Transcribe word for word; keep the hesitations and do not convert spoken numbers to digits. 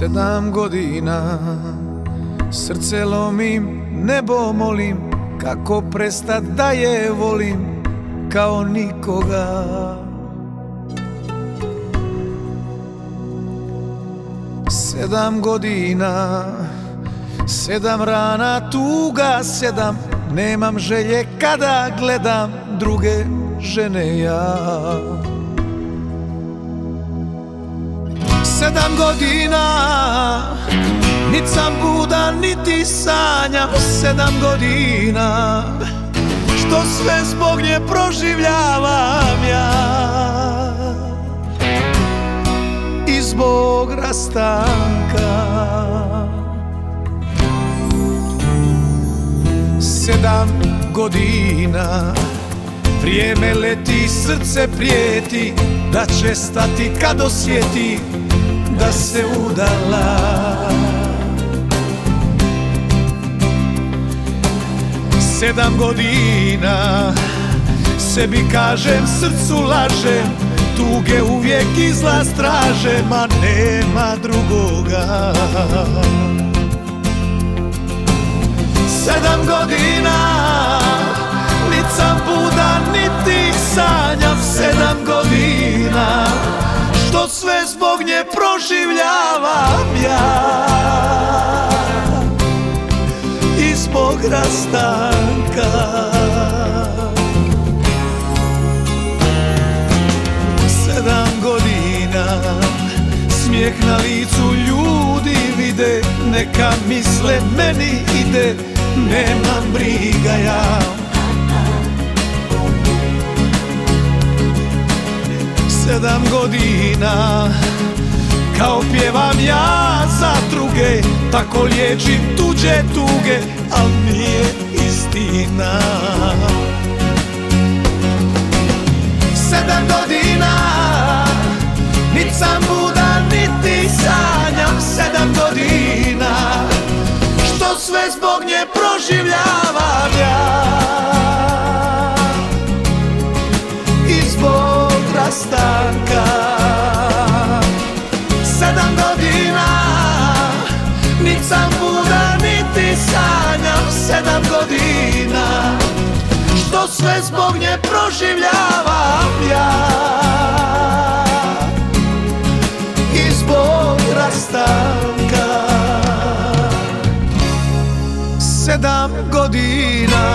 Sedam godina srce lomim, nebo molim, kako prestat da je volim kao nikoga. Sedam godina, sedam rana tuga, sedam, nemam želje kada gledam druge žene ja. Sedam godina, nit sam budan, niti sanjam. Sedam godina, što sve zbog nje proživljavam ja. I zbog rastanka. Sedam godina, vrijeme leti, srce prijeti da će stati kad osjeti da se udala. Sedam godina, sebi kažem, srcu lažem, tuge uvijek izlaz tražem, a nema drugoga. Sedam godina, nit sam budan, niti sanjam. Sedam godina, što sve zbog nje proživljavam ja. I zbog rastanka. Sedam godina, smijeh na licu ljudi vide, neka misle meni ide, nemam briga ja. Sedam godina, kao pjevam ja za druge, tako liječim tuđe tuge, al nije istina. Sedam godina, nit sam budan, niti sanjam. Sedam godina, što sve zbog nje proživljavam ja. I zbog rastanka. Sedam godina, nit sam budan, niti sanjam. Sedam godina, što sve zbog nje proživljavam ja. I zbog rastanka. Sedam godina.